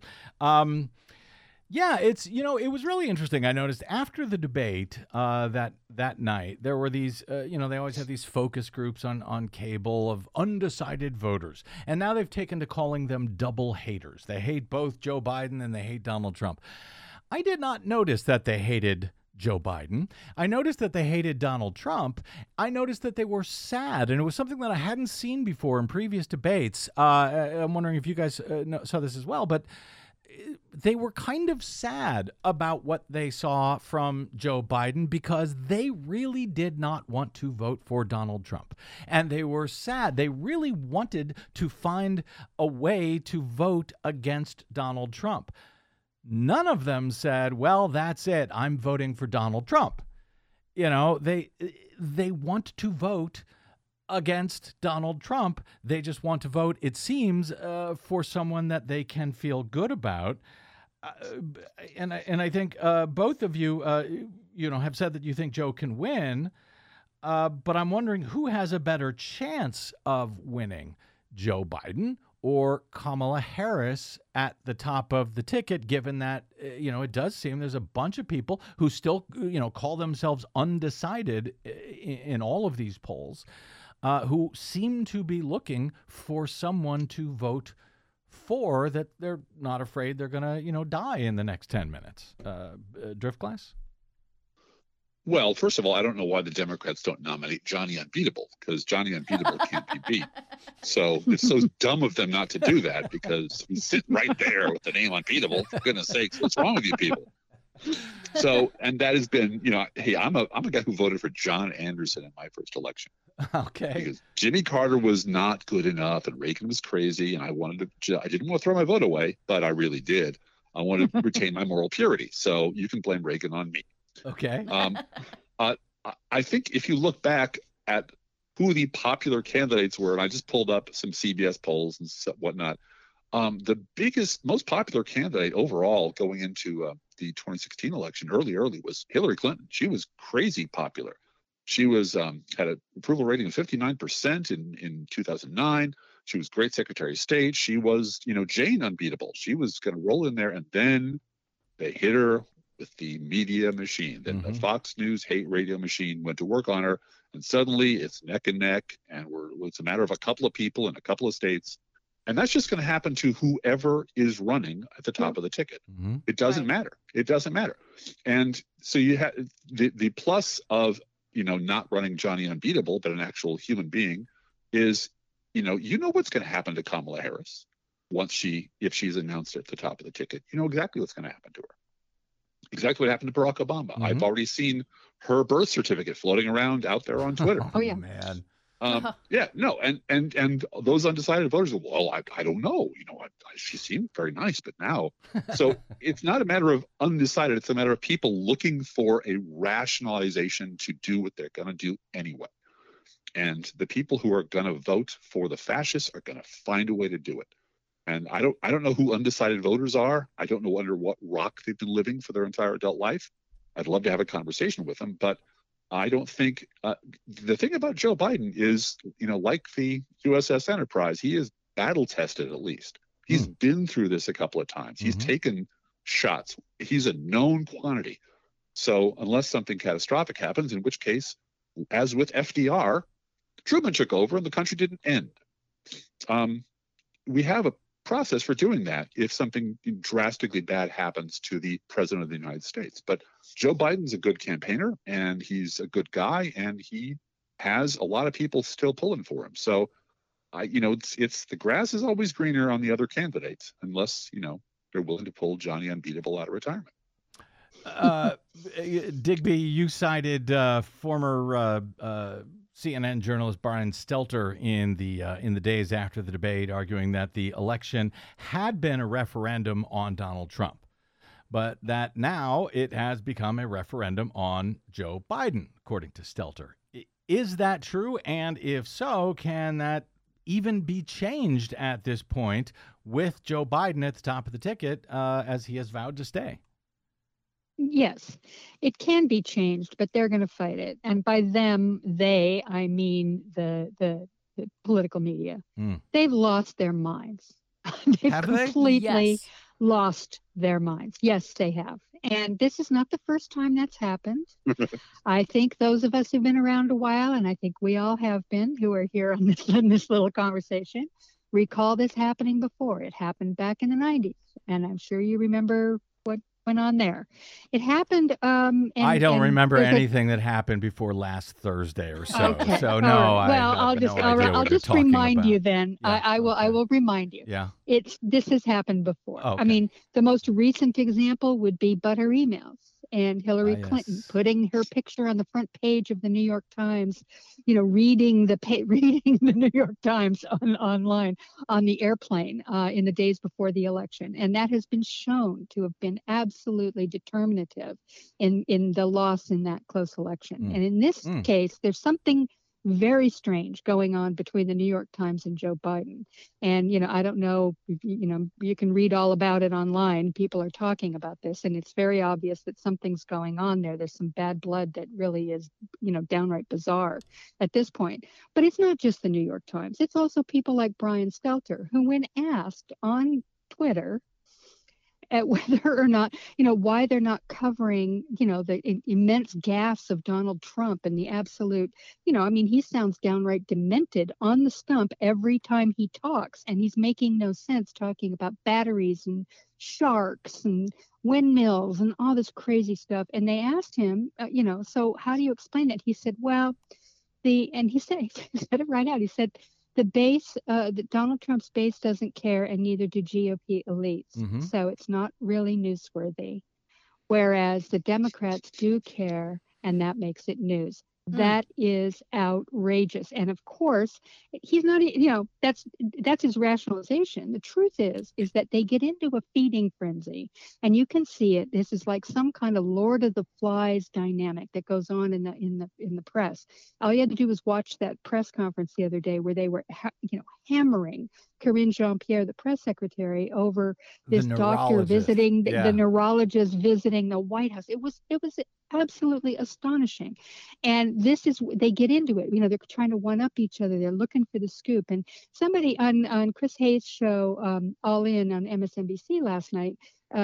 Yeah, it was really interesting. I noticed after the debate that night, there were these, they always have these focus groups on cable of undecided voters. And now they've taken to calling them double haters. They hate both Joe Biden and they hate Donald Trump. I did not notice that they hated Joe Biden. I noticed that they hated Donald Trump. I noticed that they were sad, and it was something that I hadn't seen before in previous debates. I'm wondering if you guys saw this as well, but they were kind of sad about what they saw from Joe Biden because they really did not want to vote for Donald Trump. And they were sad. They really wanted to find a way to vote against Donald Trump. None of them said, well, that's it, I'm voting for Donald Trump. They want to vote against Donald Trump. They just want to vote, it seems, for someone that they can feel good about. And I think both of you, have said that you think Joe can win. But I'm wondering who has a better chance of winning, Joe Biden or Kamala Harris at the top of the ticket, given that, it does seem there's a bunch of people who still, call themselves undecided in all of these polls, who seem to be looking for someone to vote for that they're not afraid they're going to, die in the next 10 minutes. Driftglass? Well, first of all, I don't know why the Democrats don't nominate Johnny Unbeatable, because Johnny Unbeatable can't be beat. So it's so dumb of them not to do that, because he's sitting right there with the name Unbeatable. For goodness sakes, what's wrong with you people? So, and that has been, hey, I'm a guy who voted for John Anderson in my first election. Okay. Because Jimmy Carter was not good enough, and Reagan was crazy, and I didn't want to throw my vote away, but I really did. I wanted to retain my moral purity. So you can blame Reagan on me. Okay. I think if you look back at who the popular candidates were, and I just pulled up some CBS polls and whatnot, the most popular candidate overall going into the 2016 election early was Hillary Clinton. She was crazy popular. She was had an approval rating of 59% in 2009. She was great Secretary of State. She was, Jane unbeatable. She was going to roll in there, and then they hit her with the media machine. Then the Fox News hate radio machine went to work on her, and suddenly it's neck and neck, and it's a matter of a couple of people in a couple of states. And that's just going to happen to whoever is running at the top of the ticket. It doesn't matter. It doesn't matter. And so you have the plus of, not running Johnny Unbeatable, but an actual human being is, what's going to happen to Kamala Harris if she's announced at the top of the ticket. You know exactly what's going to happen to her. Exactly what happened to Barack Obama. I've already seen her birth certificate floating around out there on Twitter. Oh, yeah. Man. Yeah, no, and those undecided voters go, well, I don't know. She seemed very nice, but now. So it's not a matter of undecided. It's a matter of people looking for a rationalization to do what they're going to do anyway. And the people who are going to vote for the fascists are going to find a way to do it. And I don't know who undecided voters are. I don't know under what rock they've been living for their entire adult life. I'd love to have a conversation with them, but I don't think the thing about Joe Biden is, like the USS Enterprise, he is battle tested at least. He's been through this a couple of times. He's taken shots. He's a known quantity. So unless something catastrophic happens, in which case, as with FDR, Truman took over and the country didn't end. We have a process for doing that if something drastically bad happens to the president of the United States. But Joe Biden's a good campaigner, and he's a good guy, and he has a lot of people still pulling for him. So, it's the grass is always greener on the other candidates, unless, they're willing to pull Johnny Unbeatable out of retirement. Digby, you cited former CNN journalist Brian Stelter in the days after the debate, arguing that the election had been a referendum on Donald Trump, but that now it has become a referendum on Joe Biden, according to Stelter. Is that true? And if so, can that even be changed at this point with Joe Biden at the top of the ticket, as he has vowed to stay? Yes, it can be changed, but they're going to fight it. And by them, I mean the political media. They've lost their minds. They've completely lost their minds. Yes, they have. And this is not the first time that's happened. I think those of us who've been around a while, and I think we all have been, who are here on this little conversation, recall this happening before. It happened back in the 90s. And I'm sure you remember what went on there. It happened. I don't remember anything that happened before last Thursday or so. Okay. So no. Well, I'll just remind you then. Yeah, I will remind you. Yeah. This has happened before. Okay. I mean, the most recent example would be Butter emails and Hillary Clinton putting her picture on the front page of the New York Times, reading the New York Times online on the airplane in the days before the election. And that has been shown to have been absolutely determinative in the loss in that close election. And in this case, there's something very strange going on between the New York Times and Joe Biden. And, I don't know, you can read all about it online. People are talking about this, and it's very obvious that something's going on there. There's some bad blood that really is, downright bizarre at this point. But it's not just the New York Times. It's also people like Brian Stelter, who, when asked on Twitter at whether or not, why they're not covering, the immense gaffes of Donald Trump and the absolute, he sounds downright demented on the stump every time he talks. And he's making no sense talking about batteries and sharks and windmills and all this crazy stuff. And they asked him, so how do you explain it? He said, he said it right out. He said, the base, Donald Trump's base doesn't care, and neither do GOP elites. So it's not really newsworthy. Whereas the Democrats do care, and that makes it news. That is outrageous. And of course, he's not, that's his rationalization. The truth is that they get into a feeding frenzy, and you can see it. This is like some kind of Lord of the Flies dynamic that goes on in the press. All you had to do was watch that press conference the other day where they were, hammering Karine Jean-Pierre, the press secretary, over this doctor visiting the neurologist visiting the White House. It was absolutely astonishing. And this is, they get into it. They're trying to one up each other. They're looking for the scoop. And somebody on Chris Hayes' show, All In on MSNBC last night,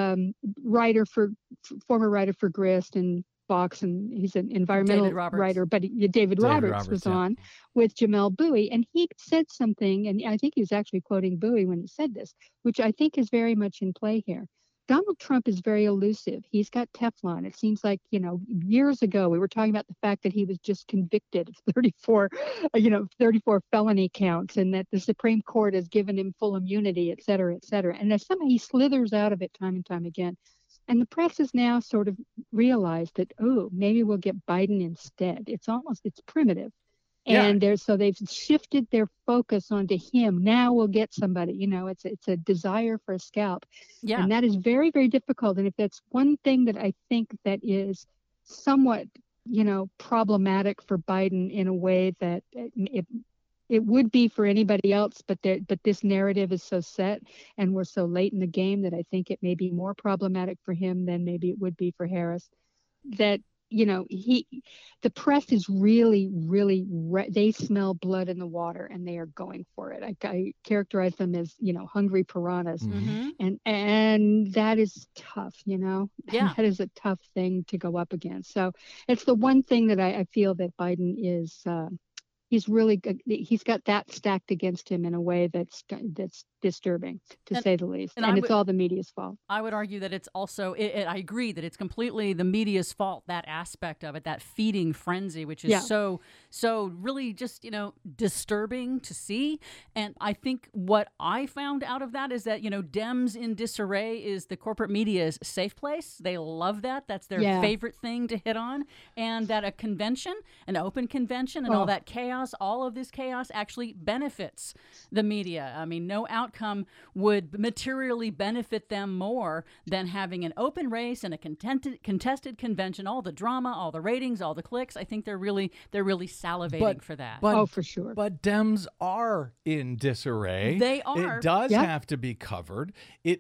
former writer for Grist and Fox, and he's an environmental writer, but David Roberts was on with Jamel Bowie, and he said something, and I think he was actually quoting Bowie when he said this, which I think is very much in play here. Donald Trump is very elusive. He's got Teflon. It seems like, years ago, we were talking about the fact that he was just convicted of 34 felony counts, and that the Supreme Court has given him full immunity, et cetera, et cetera. And somehow he slithers out of it time and time again. And the press has now sort of realized that, maybe we'll get Biden instead. It's primitive. And so they've shifted their focus onto him. Now we'll get somebody, it's a desire for a scalp. Yeah. And that is very, very difficult. And if that's one thing that I think that is somewhat, problematic for Biden in a way that it would be for anybody else, but this narrative is so set and we're so late in the game that I think it may be more problematic for him than maybe it would be for Harris. That the press is really, really, they smell blood in the water and they are going for it. I characterize them as, hungry piranhas. Mm-hmm. And that is tough, Yeah. That is a tough thing to go up against. So it's the one thing that I feel that Biden is, he's got that stacked against him in a way that's disturbing, to say the least. And it's all the media's fault. I would argue that it's also, I agree that it's completely the media's fault, that aspect of it, that feeding frenzy, which is so really just, disturbing to see. And I think what I found out of that is that, Dems in disarray is the corporate media's safe place. They love that. That's their favorite thing to hit on. And that a convention, an open convention and all that chaos, all of this chaos actually benefits the media. I mean, no outcome would materially benefit them more than having an open race and a contested convention, all the drama, all the ratings, all the clicks. I think they're really salivating for that. For sure. But Dems are in disarray. They are. It does have to be covered.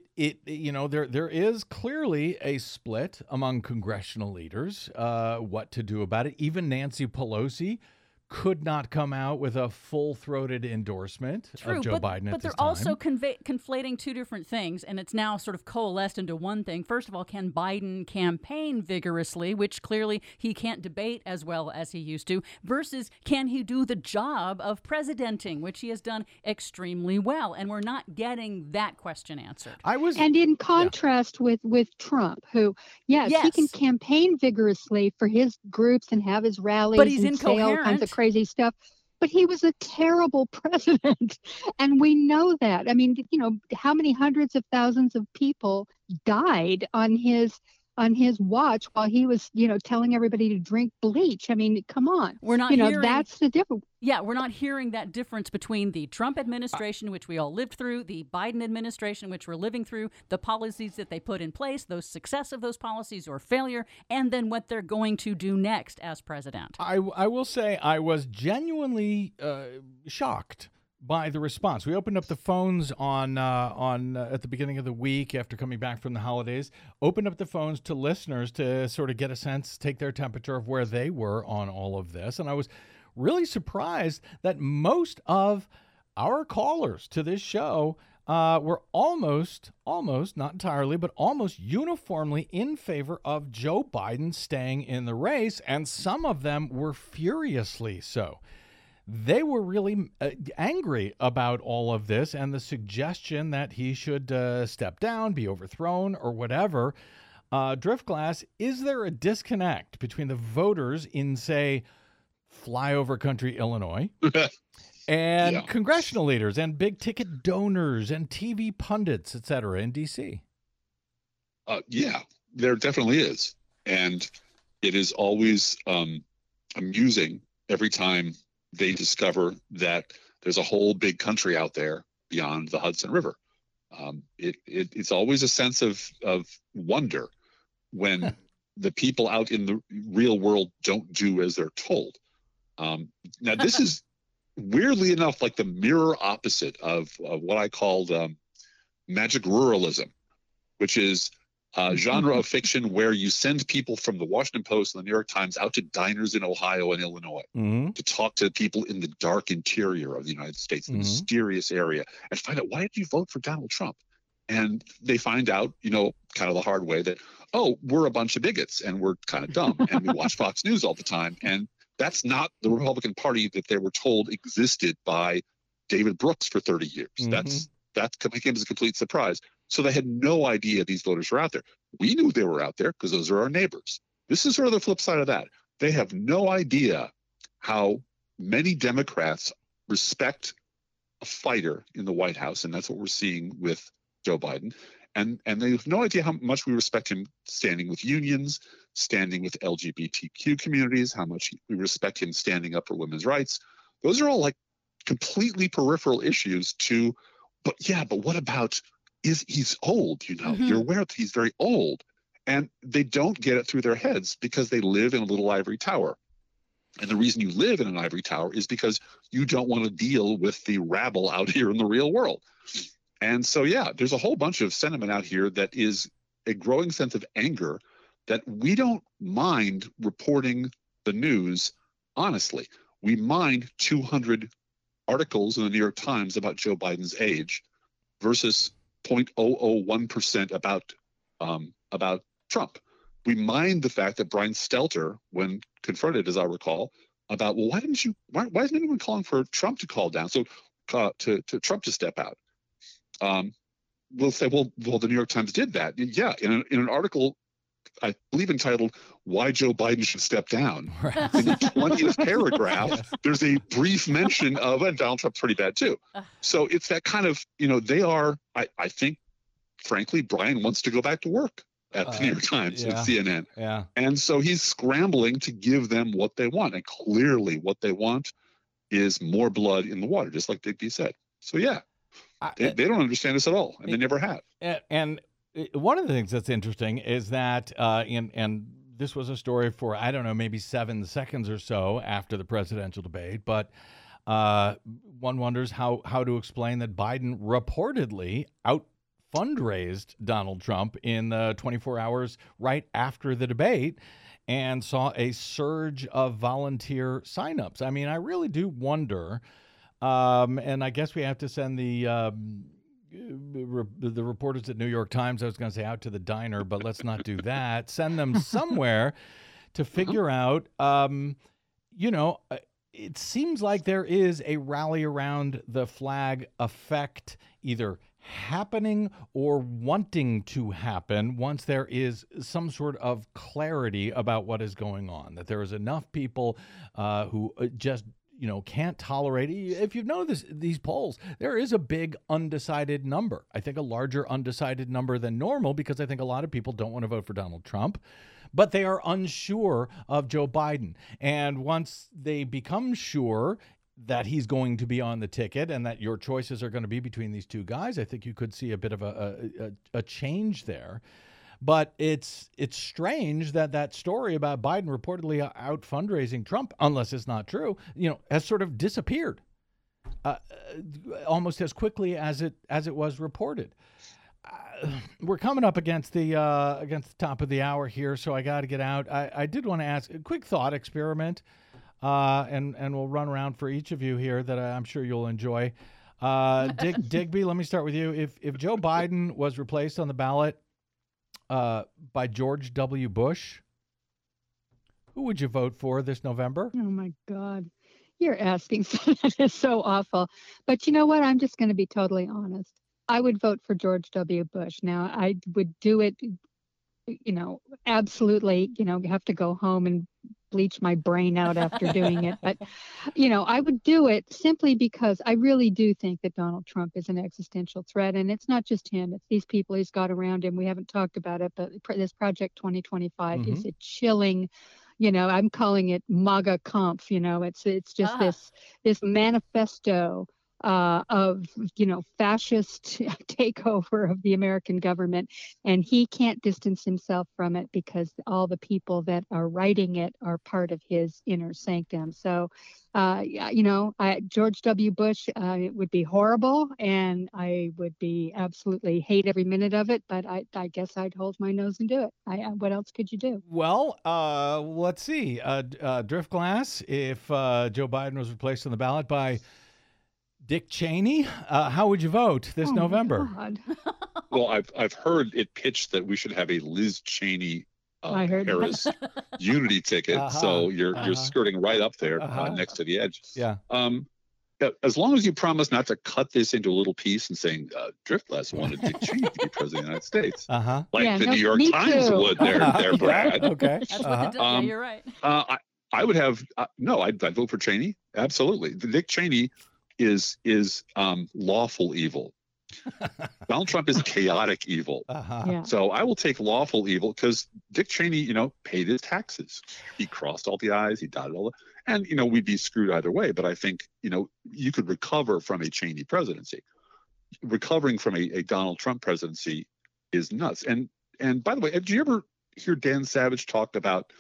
There is clearly a split among congressional leaders what to do about it. Even Nancy Pelosi could not come out with a full-throated endorsement of Joe Biden at this time. But they're also conflating two different things, and it's now sort of coalesced into one thing. First of all, can Biden campaign vigorously, which clearly he can't debate as well as he used to, versus can he do the job of presidenting, which he has done extremely well, and we're not getting that question answered. And in contrast with Trump, who, he can campaign vigorously for his groups and have his rallies, but he's and say all kinds of crazy stuff, but he was a terrible president, and we know that. I mean, how many hundreds of thousands of people died on his watch while he was, telling everybody to drink bleach. I mean, come on. We're not hearing, that's the difference. Yeah, we're not hearing that difference between the Trump administration, which we all lived through, the Biden administration, which we're living through, the policies that they put in place, those success of those policies or failure, and then what they're going to do next as president. I will say I was genuinely shocked by the response. We opened up the phones on at the beginning of the week after coming back from the holidays, opened up the phones to listeners to sort of get a sense, take their temperature of where they were on all of this. And I was really surprised that most of our callers to this show were almost, not entirely, but almost uniformly in favor of Joe Biden staying in the race. And some of them were furiously so. They were really angry about all of this and the suggestion that he should step down, be overthrown, or whatever. Driftglass, is there a disconnect between the voters in, say, flyover country Illinois and congressional leaders and big ticket donors and TV pundits, et cetera, in D.C.? There definitely is. And it is always amusing every time they discover that there's a whole big country out there beyond the Hudson River. It's always a sense of wonder when the people out in the real world don't do as they're told. Now, this is weirdly enough like the mirror opposite of what I called magic ruralism, which is genre of fiction where you send people from the Washington Post and the New York Times out to diners in Ohio and Illinois to talk to people in the dark interior of the United States, the mysterious area, and find out, why did you vote for Donald Trump? And they find out, kind of the hard way that, oh, we're a bunch of bigots and we're kind of dumb and we watch Fox News all the time. And that's not the Republican Party that they were told existed by David Brooks for 30 years. That came as a complete surprise. So they had no idea these voters were out there. We knew they were out there because those are our neighbors. This is sort of the flip side of that. They have no idea how many Democrats respect a fighter in the White House, and that's what we're seeing with Joe Biden. And they have no idea how much we respect him standing with unions, standing with LGBTQ communities, how much we respect him standing up for women's rights. Those are all like completely peripheral issues to, but what about, he's old, you're aware that he's very old. And they don't get it through their heads because they live in a little ivory tower. And the reason you live in an ivory tower is because you don't want to deal with the rabble out here in the real world. And so, there's a whole bunch of sentiment out here that is a growing sense of anger that we don't mind reporting the news honestly. We mind 200 articles in the New York Times about Joe Biden's age versus 0.001% about Trump. We mind the fact that Brian Stelter, when confronted, as I recall, about, well, why isn't anyone calling for Trump to call down? So to Trump to step out. We'll say, well, the New York Times did that. Yeah, in an article, I believe entitled "Why Joe Biden Should Step Down." Right. In the 20th paragraph, there's a brief mention of, and Donald Trump's pretty bad too. So it's that kind of, they are, I think, frankly, Brian wants to go back to work at the New York Times and CNN. Yeah. And so he's scrambling to give them what they want. And clearly what they want is more blood in the water, just like Digby said. So they don't understand this at all, and they never have. And one of the things that's interesting is that, and this was a story for, I don't know, maybe 7 seconds or so after the presidential debate, but one wonders how to explain that Biden reportedly fundraised Donald Trump in the 24 hours right after the debate and saw a surge of volunteer signups. I mean, I really do wonder, and I guess we have to send the reporters at New York Times, I was going to say out to the diner, but let's not do that. Send them somewhere to figure out, it seems like there is a rally around the flag effect, either happening or wanting to happen once there is some sort of clarity about what is going on, that there is enough people who just can't tolerate it. If you've noticed these polls, there is a big undecided number. I think a larger undecided number than normal, because I think a lot of people don't want to vote for Donald Trump, but they are unsure of Joe Biden. And once they become sure that he's going to be on the ticket and that your choices are going to be between these two guys, I think you could see a bit of a change there. But it's strange that story about Biden reportedly out fundraising Trump, unless it's not true, has sort of disappeared almost as quickly as it was reported. We're coming up against the top of the hour here, so I got to get out. I did want to ask a quick thought experiment, and we'll run around for each of you here that I'm sure you'll enjoy. Digby, let me start with you. If Joe Biden was replaced on the ballot by George W. Bush, who would you vote for this November? Oh, my God. You're asking. That is so awful. But you know what? I'm just going to be totally honest. I would vote for George W. Bush. Now, I would do it, absolutely, have to go home and bleach my brain out after doing it. But, I would do it simply because I really do think that Donald Trump is an existential threat. And it's not just him. It's these people he's got around him. We haven't talked about it, but this Project 2025 is a chilling, I'm calling it MAGA Kampf. It's just this manifesto of, fascist takeover of the American government. And he can't distance himself from it because all the people that are writing it are part of his inner sanctum. So, George W. Bush, it would be horrible, and I would be absolutely hate every minute of it. But I guess I'd hold my nose and do it. What else could you do? Well, let's see. Driftglass, if Joe Biden was replaced on the ballot by Dick Cheney, how would you vote this November? Well, I've heard it pitched that we should have a Liz Cheney Harris unity ticket, so you're skirting right up there next to the edge. Yeah. As long as you promise not to cut this into a little piece and saying Driftglass wanted Dick Cheney to be president of the United States, like the New York Times would, there, Brad. Okay. That's what yeah, you're right. I would have I'd vote for Cheney. Absolutely. Dick Cheney is lawful evil. Donald Trump is chaotic evil. Yeah. So I will take lawful evil because Dick Cheney, paid his taxes. He crossed all the I's, he dotted all the, and we'd be screwed either way. But I think you could recover from a Cheney presidency. Recovering from a Donald Trump presidency is nuts. And by the way, did you ever hear Dan Savage talk about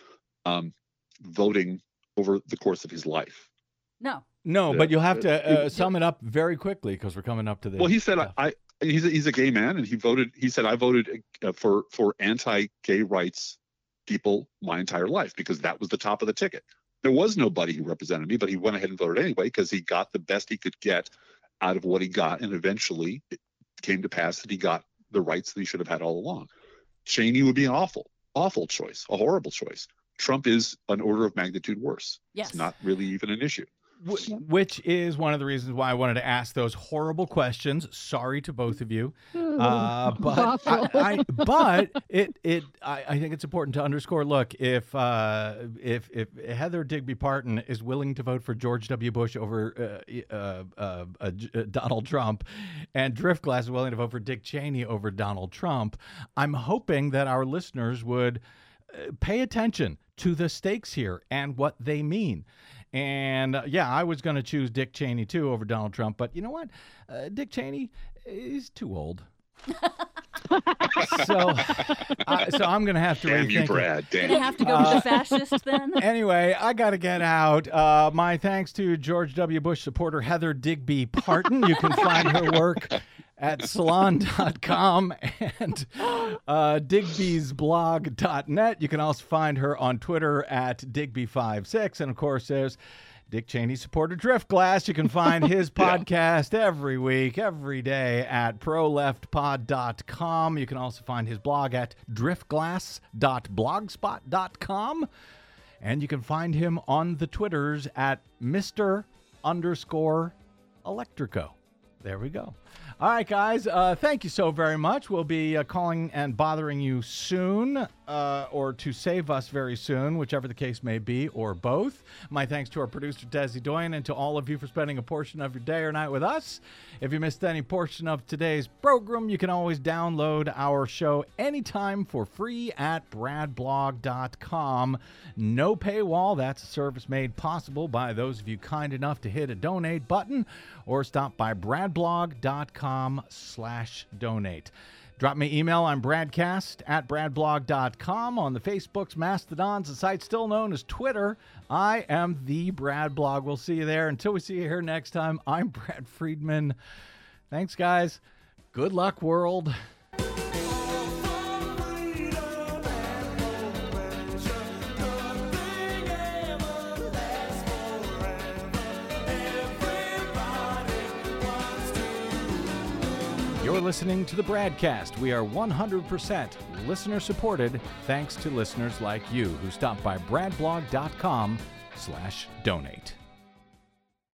voting over the course of his life? No, but you'll have to sum it up very quickly because we're coming up to the. Well, he said he's a gay man, and he voted. He said I voted for anti-gay rights people my entire life because that was the top of the ticket. There was nobody who represented me, but he went ahead and voted anyway because he got the best he could get out of what he got, and eventually it came to pass that he got the rights that he should have had all along. Cheney would be an awful choice, a horrible choice. Trump is an order of magnitude worse. Yes. It's not really even an issue. Which is one of the reasons why I wanted to ask those horrible questions. Sorry to both of you, but I think it's important to underscore. Look, if Heather Digby Parton is willing to vote for George W. Bush over Donald Trump, and Driftglass is willing to vote for Dick Cheney over Donald Trump, I'm hoping that our listeners would pay attention to the stakes here and what they mean. And I was going to choose Dick Cheney too over Donald Trump, but you know what? Dick Cheney is too old. So I'm going to have to Damn rethink you, Brad. You're going to have to go with the fascist then? Anyway, I got to get out. My thanks to George W. Bush supporter Heather Digby Parton. You can find her work at salon.com and digbysblog.net. You can also find her on Twitter at Digby56. And, of course, there's Dick Cheney supporter Driftglass. You can find his podcast every week, every day at proleftpod.com. You can also find his blog at driftglass.blogspot.com. And you can find him on the Twitters at Mr_Electrico. There we go. All right, guys, thank you so very much. We'll be calling and bothering you soon, or to save us very soon, whichever the case may be, or both. My thanks to our producer, Desi Doyen, and to all of you for spending a portion of your day or night with us. If you missed any portion of today's program, you can always download our show anytime for free at bradblog.com. No paywall. That's a service made possible by those of you kind enough to hit a donate button or stop by bradblog.com/donate. Drop me email. I'm bradcast@bradblog.com. On the Facebooks, Mastodons, the site still known as Twitter, I am the Brad Blog. We'll see you there. Until we see you here next time, I'm Brad Friedman. Thanks, guys. Good luck, world. You're listening to the Bradcast. We are 100% listener-supported thanks to listeners like you who stop by bradblog.com/donate.